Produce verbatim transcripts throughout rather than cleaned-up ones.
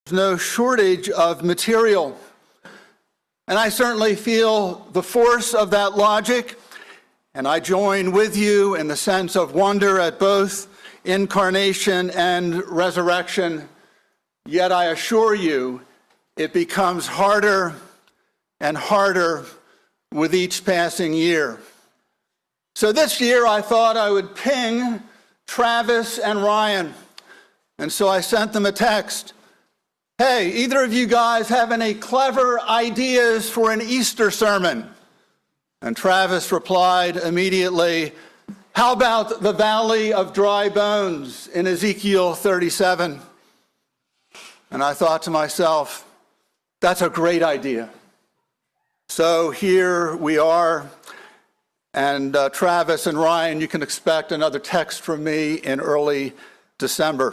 no shortage of material. And I certainly feel the force of that logic, and I join with you in the sense of wonder at both incarnation and resurrection. Yet I assure you, it becomes harder and harder with each passing year. So this year I thought I would ping Travis and Ryan, and so I sent them a text. Hey, either of you guys have any clever ideas for an Easter sermon? And Travis replied immediately, how about the Valley of Dry Bones in Ezekiel thirty-seven? And I thought to myself, that's a great idea. So here we are, and uh, Travis and Ryan, you can expect another text from me in early December.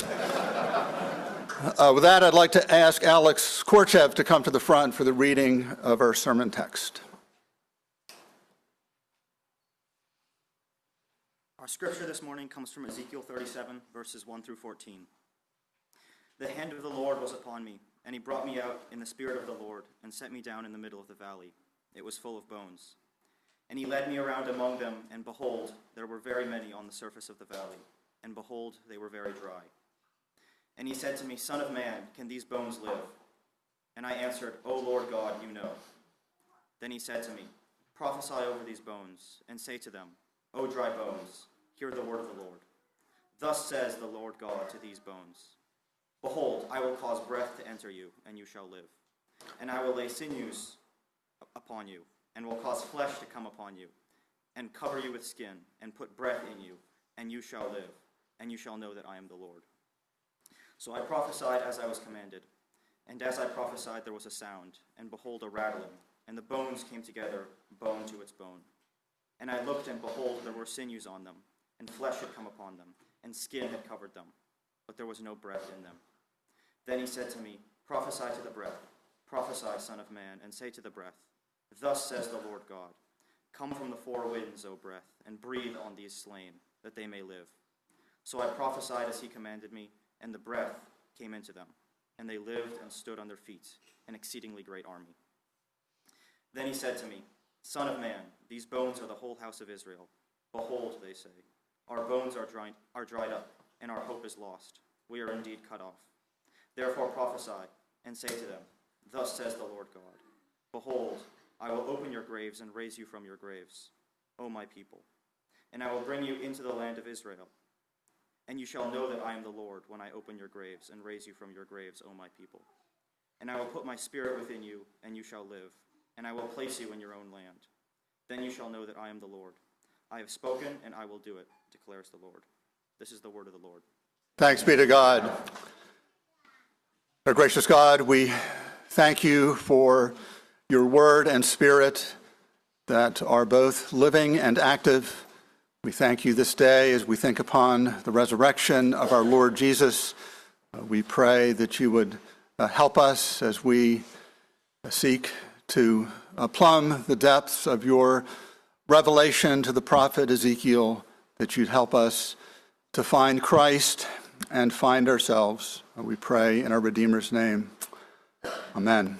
Uh, with that, I'd like to ask Alex Korchev to come to the front for the reading of our sermon text. Our scripture this morning comes from Ezekiel thirty-seven, verses one through fourteen. The hand of the Lord was upon me, and he brought me out in the spirit of the Lord, and set me down in the middle of the valley. It was full of bones. And he led me around among them, and behold, there were very many on the surface of the valley, and behold, they were very dry. And he said to me, Son of man, can these bones live? And I answered, O Lord God, you know. Then he said to me, Prophesy over these bones, and say to them, O dry bones, hear the word of the Lord. Thus says the Lord God to these bones, Behold, I will cause breath to enter you, and you shall live. And I will lay sinews upon you, and will cause flesh to come upon you, and cover you with skin, and put breath in you, and you shall live, and you shall know that I am the Lord. So I prophesied as I was commanded, and as I prophesied there was a sound, and behold a rattling, and the bones came together, bone to its bone. And I looked, and behold, there were sinews on them, and flesh had come upon them, and skin had covered them, but there was no breath in them. Then he said to me, Prophesy to the breath, prophesy, Son of man, and say to the breath, Thus says the Lord God, Come from the four winds, O breath, and breathe on these slain, that they may live. So I prophesied as he commanded me, and the breath came into them, and they lived and stood on their feet, an exceedingly great army. Then he said to me, Son of man, these bones are the whole house of Israel. Behold, they say, our bones are dried, are dried up, and our hope is lost. We are indeed cut off. Therefore prophesy, and say to them, Thus says the Lord God, Behold, I will open your graves and raise you from your graves, O my people, and I will bring you into the land of Israel. And you shall know that I am the Lord when I open your graves and raise you from your graves, O my people. And I will put my spirit within you, and you shall live, and I will place you in your own land. Then you shall know that I am the Lord. I have spoken, and I will do it, declares the Lord. This is the word of the Lord. Thanks be to God. Our gracious God, we thank you for your word and spirit that are both living and active. We thank you this day as we think upon the resurrection of our Lord Jesus. Uh, we pray that you would uh, help us as we uh, seek to uh, plumb the depths of your revelation to the prophet Ezekiel, that you'd help us to find Christ and find ourselves. Uh, we pray in our Redeemer's name. Amen.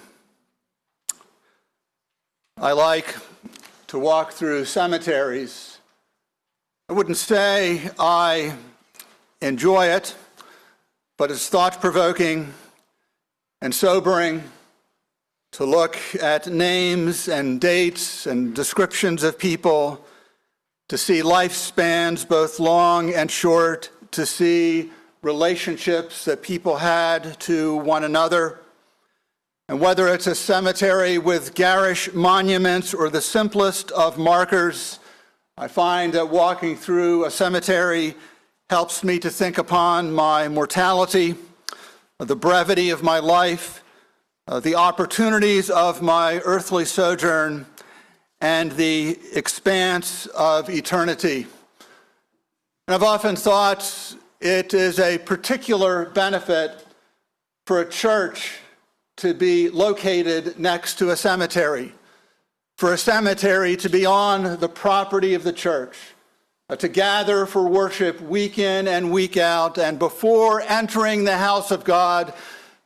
I like to walk through cemeteries. I wouldn't say I enjoy it, but it's thought-provoking and sobering to look at names and dates and descriptions of people, to see lifespans both long and short, to see relationships that people had to one another. And whether it's a cemetery with garish monuments or the simplest of markers, I find that walking through a cemetery helps me to think upon my mortality, the brevity of my life, uh, the opportunities of my earthly sojourn, and the expanse of eternity. And I've often thought it is a particular benefit for a church to be located next to a cemetery, for a cemetery to be on the property of the church, uh, to gather for worship week in and week out, and before entering the house of God,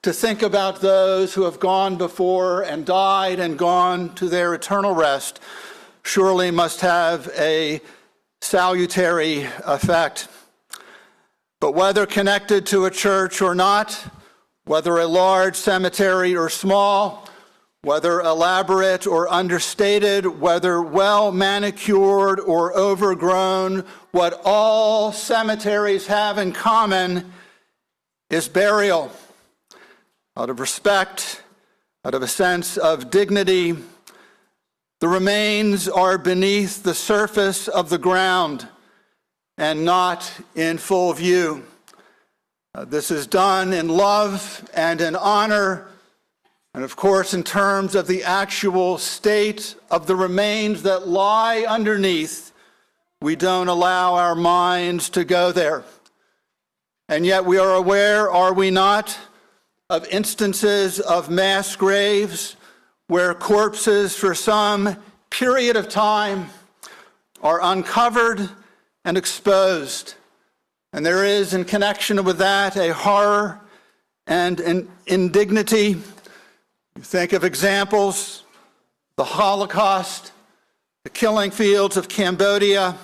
to think about those who have gone before and died and gone to their eternal rest surely must have a salutary effect. But whether connected to a church or not, whether a large cemetery or small, whether elaborate or understated, whether well manicured or overgrown, what all cemeteries have in common is burial. Out of respect, out of a sense of dignity, the remains are beneath the surface of the ground and not in full view. Uh, this is done in love and in honor, and of course in terms of the actual state of the remains that lie underneath, we don't allow our minds to go there. And yet we are aware, are we not, of instances of mass graves where corpses for some period of time are uncovered and exposed. And there is, in connection with that, a horror and an indignity. You think of examples, the Holocaust, the killing fields of Cambodia,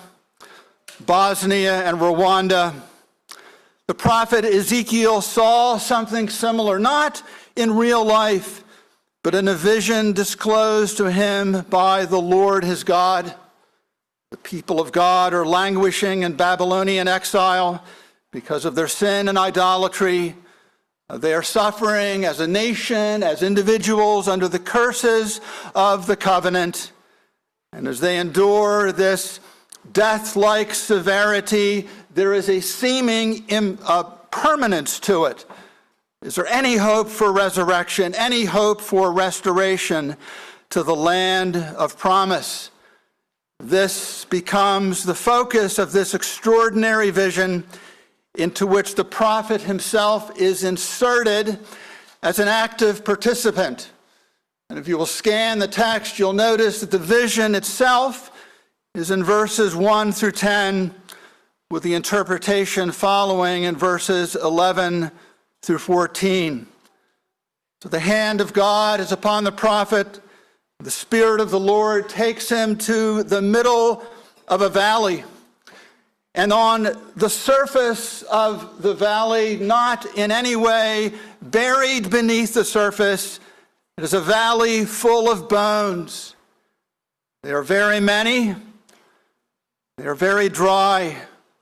Bosnia, and Rwanda. The prophet Ezekiel saw something similar, not in real life, but in a vision disclosed to him by the Lord his God. The people of God are languishing in Babylonian exile because of their sin and idolatry. They are suffering as a nation, as individuals, under the curses of the covenant. And as they endure this death-like severity, there is a seeming im- uh, permanence to it. Is there any hope for resurrection, any hope for restoration to the land of promise? This becomes the focus of this extraordinary vision into which the prophet himself is inserted as an active participant. And if you will scan the text, you'll notice that the vision itself is in verses one through ten, with the interpretation following in verses eleven through fourteen. So the hand of God is upon the prophet. The Spirit of the Lord takes him to the middle of a valley. And on the surface of the valley, not in any way buried beneath the surface, it is a valley full of bones. They are very many. They are very dry.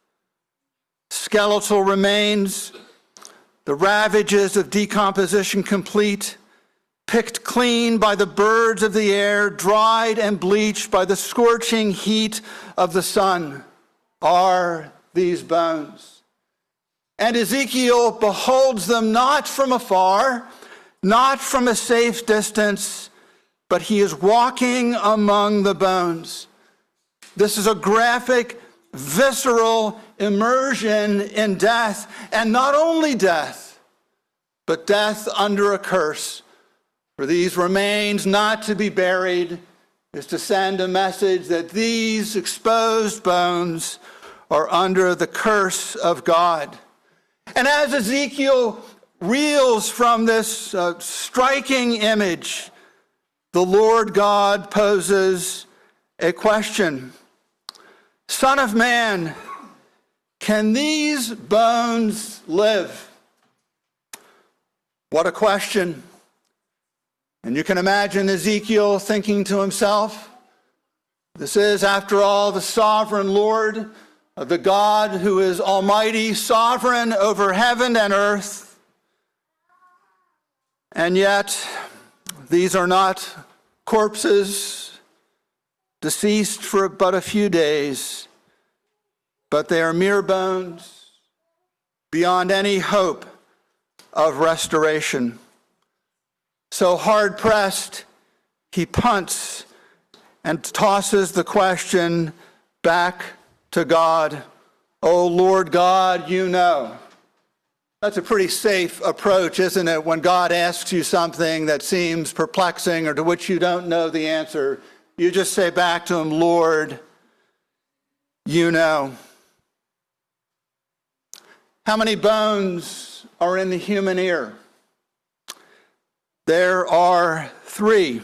Skeletal remains, the ravages of decomposition complete, picked clean by the birds of the air, dried and bleached by the scorching heat of the sun, are these bones. And Ezekiel beholds them not from afar, not from a safe distance, but he is walking among the bones. This is a graphic, visceral immersion in death, and not only death, but death under a curse. For these remains not to be buried is to send a message that these exposed bones are under the curse of God. And as Ezekiel reels from this uh, striking image, the Lord God poses a question. Son of man, can these bones live? What a question. And you can imagine Ezekiel thinking to himself, this is, after all, the sovereign Lord, the God who is almighty, sovereign over heaven and earth. And yet, these are not corpses deceased for but a few days, but they are mere bones beyond any hope of restoration. So hard-pressed, he punts and tosses the question back to God. Oh, Lord God, you know. That's a pretty safe approach, isn't it, when God asks you something that seems perplexing or to which you don't know the answer. You just say back to him, Lord, you know. How many bones are in the human ear? there are three.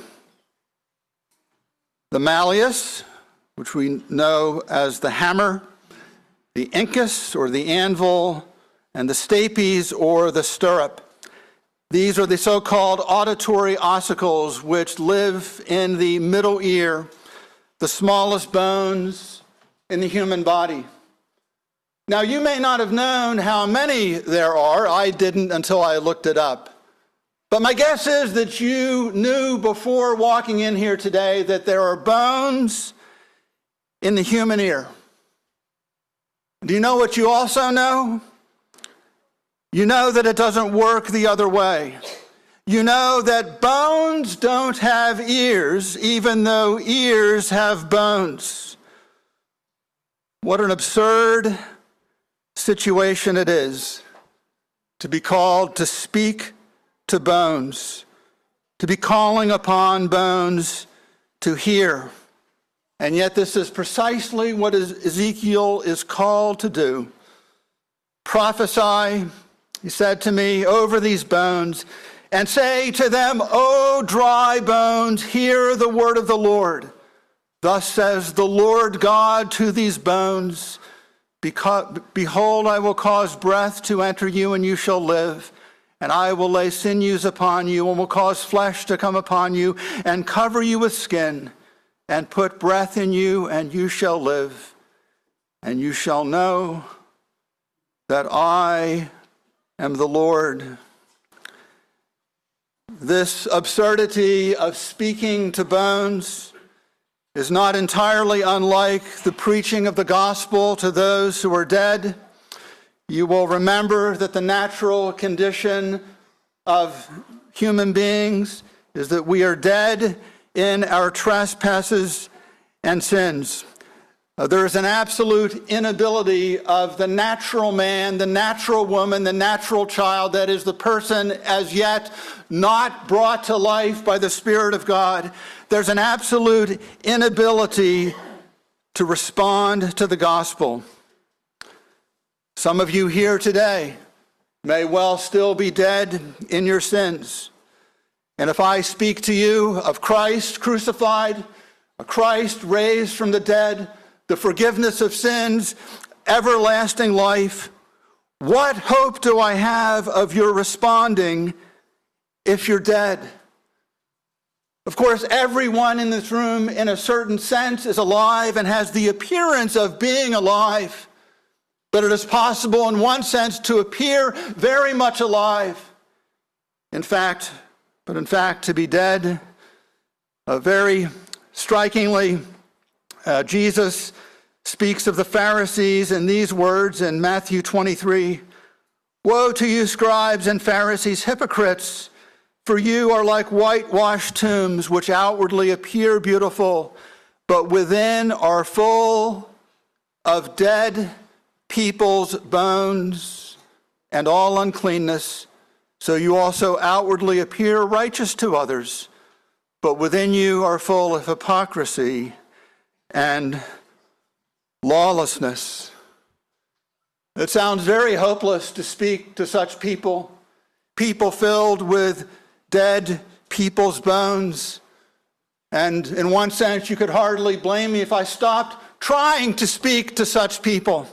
The malleus, which we know as the hammer, the incus, or the anvil, and the stapes, or the stirrup. These are the so-called auditory ossicles, which live in the middle ear, the smallest bones in the human body. Now, you may not have known how many there are. I didn't until I looked it up. But my guess is that you knew before walking in here today that there are bones in the human ear. Do you know what you also know? You know that it doesn't work the other way. You know that bones don't have ears, even though ears have bones. What an absurd situation it is to be called to speak to bones, to be calling upon bones to hear. And yet this is precisely what Ezekiel is called to do. Prophesy, he said to me, over these bones, and say to them, O dry bones, hear the word of the Lord. Thus says the Lord God to these bones, behold, I will cause breath to enter you, and you shall live. And I will lay sinews upon you, and will cause flesh to come upon you, and cover you with skin, and put breath in you, and you shall live. And you shall know that I am the Lord. This absurdity of speaking to bones is not entirely unlike the preaching of the gospel to those who are dead. You will remember that the natural condition of human beings is that we are dead in our trespasses and sins. Uh, there is an absolute inability of the natural man, the natural woman, the natural child, that is the person as yet not brought to life by the Spirit of God. There's an absolute inability to respond to the gospel. Some of you here today may well still be dead in your sins. And if I speak to you of Christ crucified, a Christ raised from the dead, the forgiveness of sins, everlasting life, what hope do I have of your responding if you're dead? Of course, everyone in this room, in a certain sense, is alive and has the appearance of being alive. But it is possible, in one sense, to appear very much alive. In fact, but in fact, to be dead. Uh, very strikingly, uh, Jesus speaks of the Pharisees in these words in Matthew twenty-three. Woe to you, scribes and Pharisees, hypocrites! For you are like whitewashed tombs, which outwardly appear beautiful, but within are full of dead people's bones and all uncleanness. So you also outwardly appear righteous to others, but within you are full of hypocrisy and lawlessness. It sounds very hopeless to speak to such people, people filled with dead people's bones. And in one sense, you could hardly blame me if I stopped trying to speak to such people.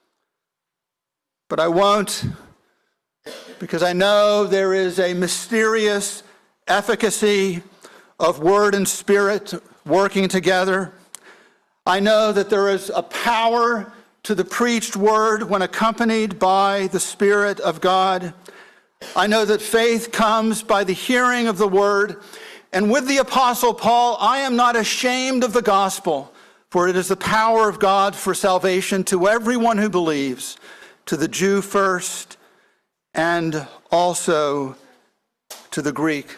But I won't, because I know there is a mysterious efficacy of word and spirit working together. I know that there is a power to the preached word when accompanied by the Spirit of God. I know that faith comes by the hearing of the word. And with the Apostle Paul, I am not ashamed of the gospel, for it is the power of God for salvation to everyone who believes, to the Jew first, and also to the Greek.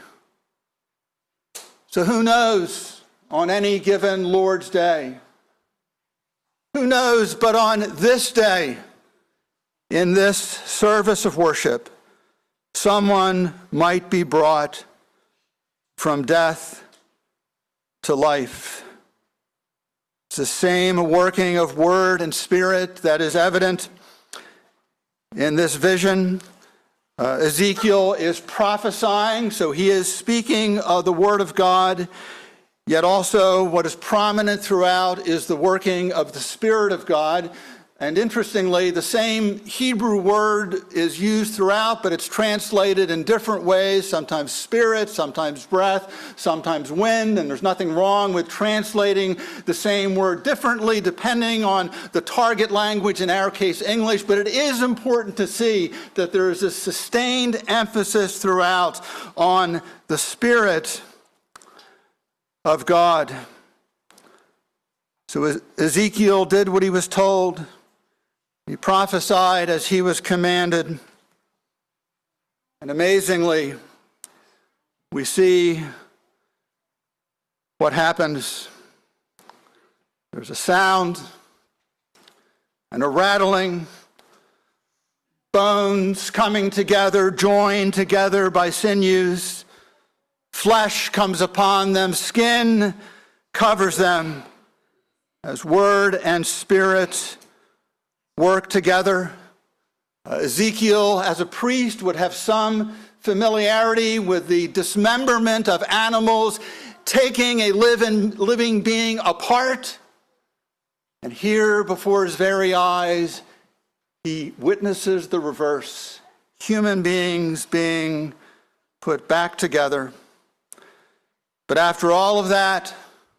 So who knows on any given Lord's Day? Who knows but on this day, in this service of worship, someone might be brought from death to life. It's the same working of word and spirit that is evident in this vision Uh, Ezekiel is prophesying, so he is speaking of the word of God, yet also what is prominent throughout is the working of the Spirit of God. And interestingly, the same Hebrew word is used throughout, but it's translated in different ways, sometimes spirit, sometimes breath, sometimes wind, and there's nothing wrong with translating the same word differently depending on the target language, in our case English, but it is important to see that there is a sustained emphasis throughout on the Spirit of God. So Ezekiel did what he was told. He prophesied as he was commanded. And amazingly, we see what happens. There's a sound and a rattling, bones coming together, joined together by sinews. Flesh comes upon them, skin covers them, as word and spirit work together. Uh, Ezekiel, as a priest, would have some familiarity with the dismemberment of animals, taking a living, living being apart. And here, before his very eyes, he witnesses the reverse. Human beings being put back together. But after all of that,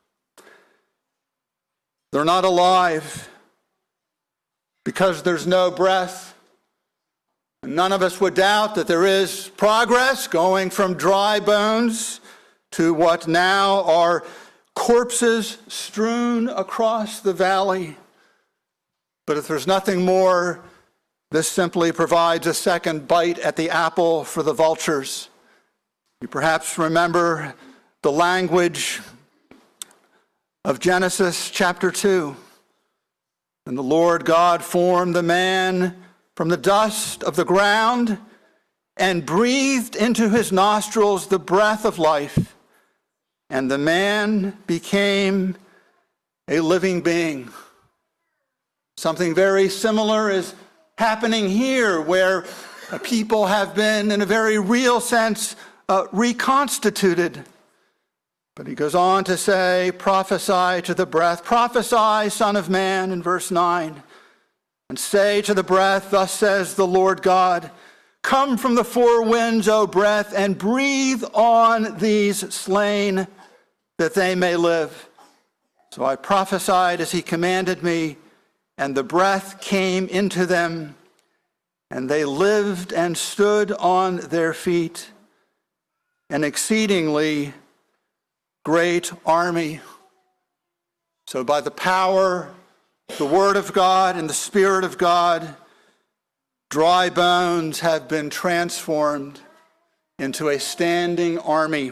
they're not alive. Because there's no breath. None of us would doubt that there is progress going from dry bones to what now are corpses strewn across the valley. But if there's nothing more, this simply provides a second bite at the apple for the vultures. You perhaps remember the language of Genesis chapter two. And the Lord God formed the man from the dust of the ground and breathed into his nostrils the breath of life. And the man became a living being. Something very similar is happening here, where people have been, in a very real sense, uh, reconstituted. But he goes on to say, prophesy to the breath. Prophesy, Son of Man, in verse nine. And say to the breath, thus says the Lord God, come from the four winds, O breath, and breathe on these slain, that they may live. So I prophesied as he commanded me, and the breath came into them, and they lived and stood on their feet, an exceedingly great army. So by the power, the word of God and the Spirit of God, dry bones have been transformed into a standing army.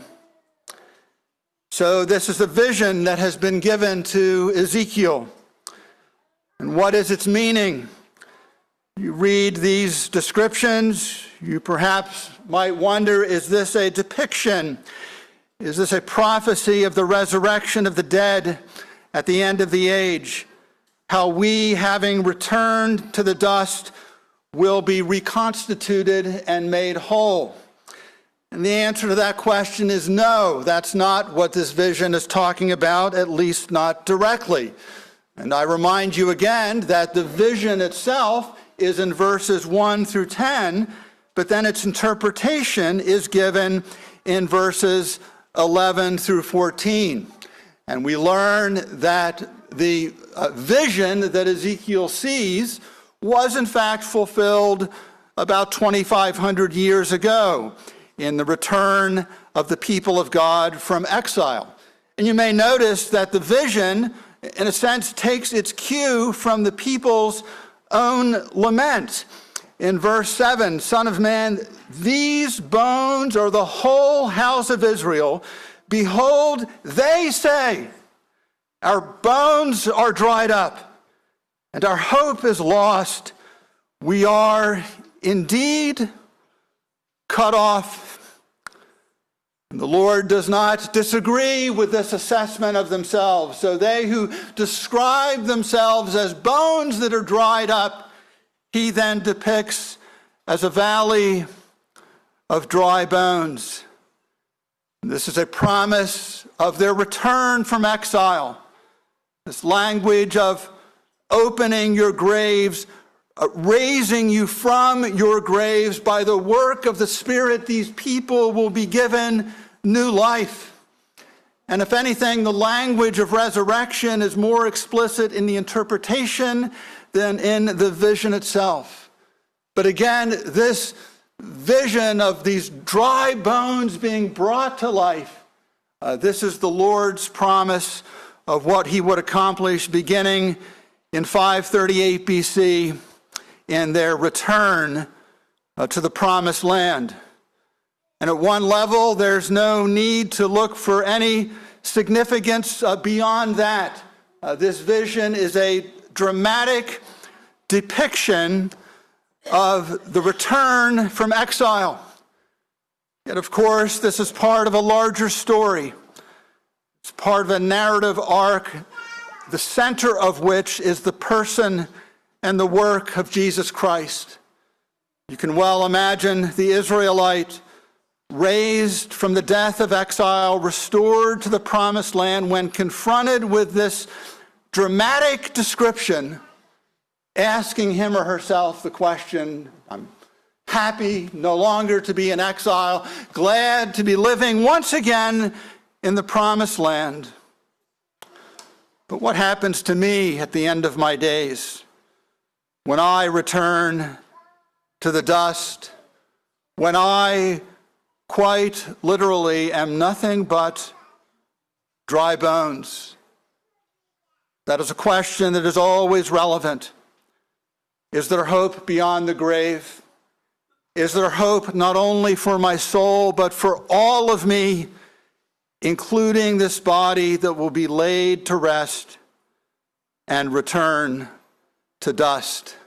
So this is the vision that has been given to Ezekiel. And what is its meaning? You read these descriptions, you perhaps might wonder, is this a depiction? Is this a prophecy of the resurrection of the dead at the end of the age? How we, having returned to the dust, will be reconstituted and made whole? And the answer to that question is no. That's not what this vision is talking about, at least not directly. And I remind you again that the vision itself is in verses one through ten, but then its interpretation is given in verses eleven through fourteen. And we learn that the uh, vision that Ezekiel sees was in fact fulfilled about twenty-five hundred years ago in the return of the people of God from exile. And you may notice that the vision, in a sense, takes its cue from the people's own lament. In verse seven, Son of man, these bones are the whole house of Israel. Behold, they say, our bones are dried up, and our hope is lost. We are indeed cut off. And the Lord does not disagree with this assessment of themselves. So they who describe themselves as bones that are dried up, he then depicts as a valley of dry bones. This is a promise of their return from exile. This language of opening your graves, uh, raising you from your graves by the work of the Spirit, these people will be given new life. And if anything, the language of resurrection is more explicit in the interpretation than in the vision itself. But again, this vision of these dry bones being brought to life, uh, this is the Lord's promise of what he would accomplish beginning in five thirty-eight B C in their return uh, to the promised land. And at one level, there's no need to look for any significance uh, beyond that. Uh, this vision is a dramatic depiction of the return from exile. Yet, of course, this is part of a larger story. It's part of a narrative arc, the center of which is the person and the work of Jesus Christ. You can well imagine the Israelite raised from the death of exile, restored to the promised land, when confronted with this dramatic description, asking him or herself the question, I'm happy no longer to be in exile, glad to be living once again in the promised land. But what happens to me at the end of my days when I return to the dust, when I quite literally am nothing but dry bones? That is a question that is always relevant. Is there hope beyond the grave? Is there hope not only for my soul, but for all of me, including this body that will be laid to rest and return to dust?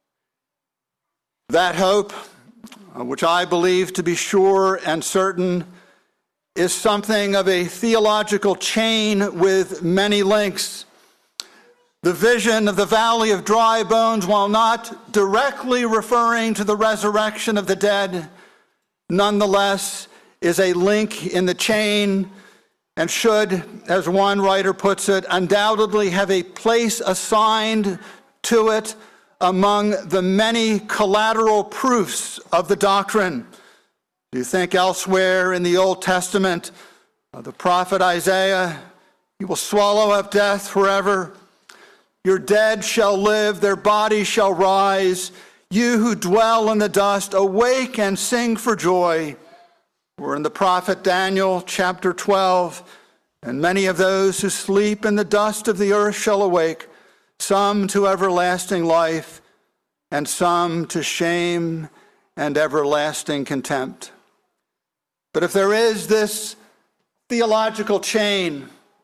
That hope, which I believe to be sure and certain, is something of a theological chain with many links. The vision of the valley of dry bones, while not directly referring to the resurrection of the dead, nonetheless is a link in the chain and should, as one writer puts it, undoubtedly have a place assigned to it among the many collateral proofs of the doctrine. Do you think elsewhere in the Old Testament, uh, the prophet Isaiah, "You will swallow up death forever. Your dead shall live, their bodies shall rise. You who dwell in the dust, awake and sing for joy." Or in the prophet Daniel, chapter twelve, "And many of those who sleep in the dust of the earth shall awake, some to everlasting life, and some to shame and everlasting contempt." But if there is this theological chain,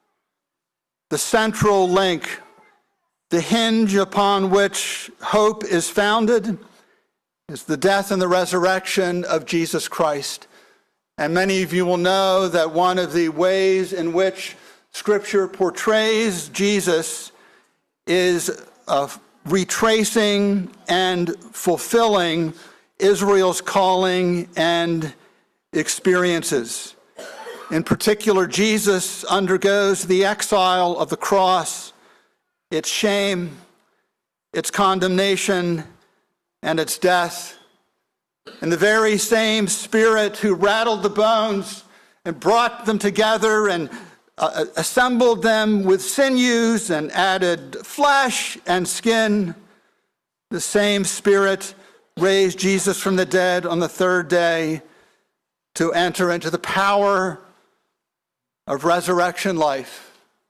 the central link, the hinge upon which hope is founded, is the death and the resurrection of Jesus Christ. And many of you will know that one of the ways in which Scripture portrays Jesus is of retracing and fulfilling Israel's calling and experiences. In particular, Jesus undergoes the exile of the cross, its shame, its condemnation, and its death. And the very same Spirit who rattled the bones and brought them together and uh, assembled them with sinews and added flesh and skin, the same Spirit raised Jesus from the dead on the third day to enter into the power of resurrection life.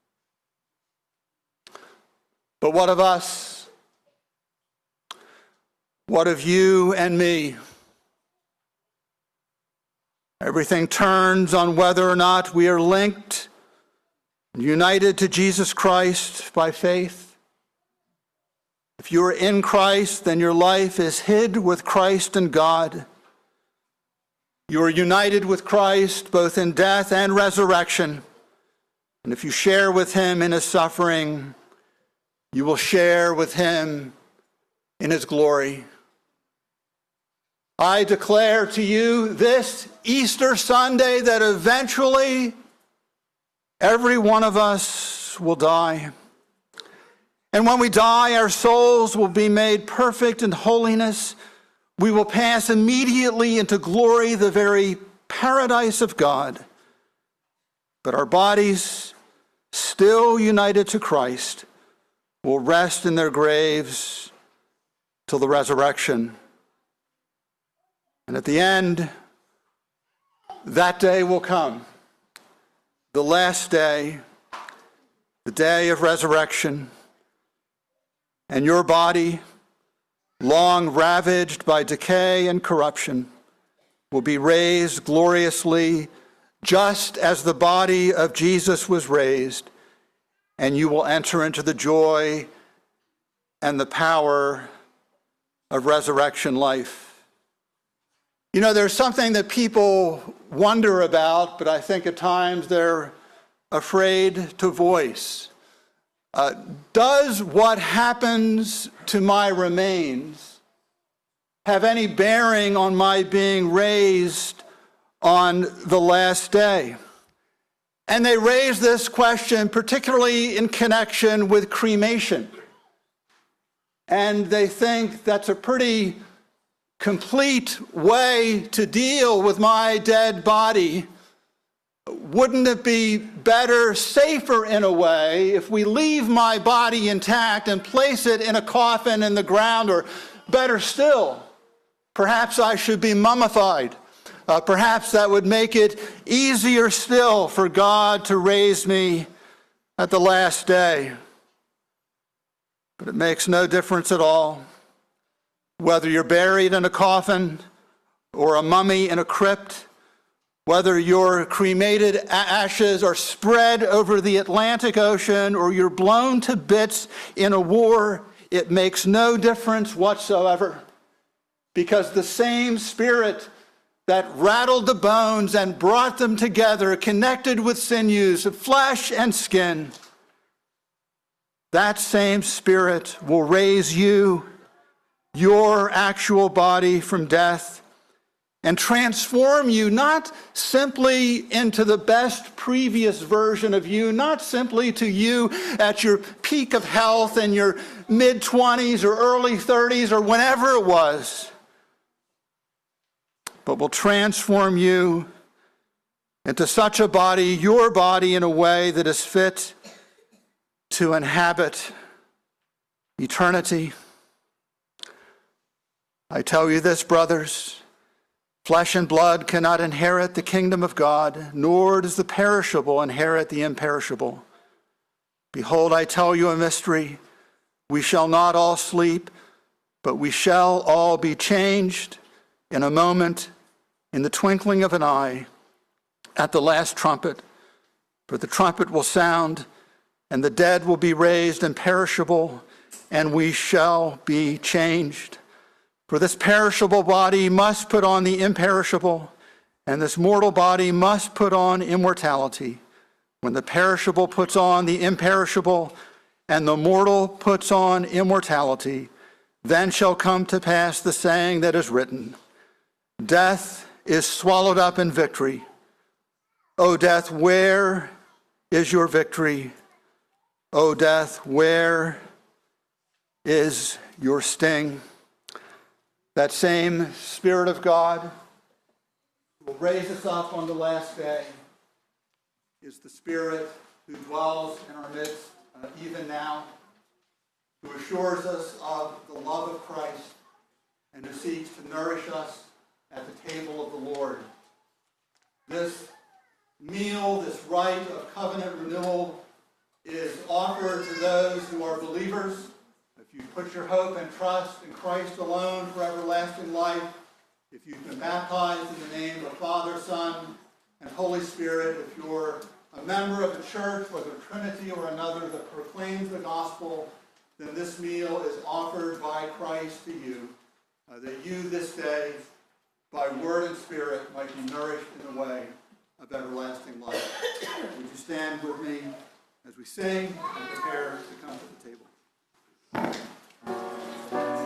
But what of us? What of you and me? Everything turns on whether or not we are linked, united to Jesus Christ by faith. If you are in Christ, then your life is hid with Christ in God. You are united with Christ both in death and resurrection. And if you share with him in his suffering, you will share with him in his glory. I declare to you this Easter Sunday that eventually every one of us will die. And when we die, our souls will be made perfect in holiness. We will pass immediately into glory, the very paradise of God. But our bodies, still united to Christ, will rest in their graves till the resurrection. And at the end, that day will come, the last day, the day of resurrection. And your body, long ravaged by decay and corruption, will be raised gloriously, just as the body of Jesus was raised, and you will enter into the joy and the power of resurrection life. You know, there's something that people wonder about, but I think at times they're afraid to voice. Uh, does what happens to my remains have any bearing on my being raised on the last day? And they raise this question particularly in connection with cremation. And they think that's a pretty complete way to deal with my dead body. Wouldn't it be better, safer in a way, if we leave my body intact and place it in a coffin in the ground, or better still, perhaps I should be mummified? Uh, perhaps that would make it easier still for God to raise me at the last day. But it makes no difference at all. Whether you're buried in a coffin or a mummy in a crypt, whether your cremated ashes are spread over the Atlantic Ocean or you're blown to bits in a war, it makes no difference whatsoever, because the same Spirit that rattled the bones and brought them together, connected with sinews of flesh and skin, that same Spirit will raise you, your actual body, from death, and transform you not simply into the best previous version of you, not simply to you at your peak of health in your mid-twenties or early thirties or whenever it was, but will transform you into such a body, your body, in a way that is fit to inhabit eternity. I tell you this, brothers, flesh and blood cannot inherit the kingdom of God, nor does the perishable inherit the imperishable. Behold, I tell you a mystery. We shall not all sleep, but we shall all be changed in a moment, in the twinkling of an eye, at the last trumpet. For the trumpet will sound, and the dead will be raised imperishable, and we shall be changed. For this perishable body must put on the imperishable, and this mortal body must put on immortality. When the perishable puts on the imperishable, and the mortal puts on immortality, then shall come to pass the saying that is written, death is swallowed up in victory. O death, where is your victory? O death, where is your sting? That same Spirit of God who will raise us up on the last day is the Spirit who dwells in our midst uh, even now, who assures us of the love of Christ and who seeks to nourish us at the table of the Lord. This meal, this rite of covenant renewal, is offered to those who are believers. If you put your hope and trust in Christ alone for everlasting life, if you've been baptized in the name of Father, Son, and Holy Spirit, if you're a member of a church, whether Trinity or another, that proclaims the gospel, then this meal is offered by Christ to you, uh, that you this day, by word and spirit, might be nourished in the way of everlasting life. Would you stand with me as we sing and prepare to come to the table?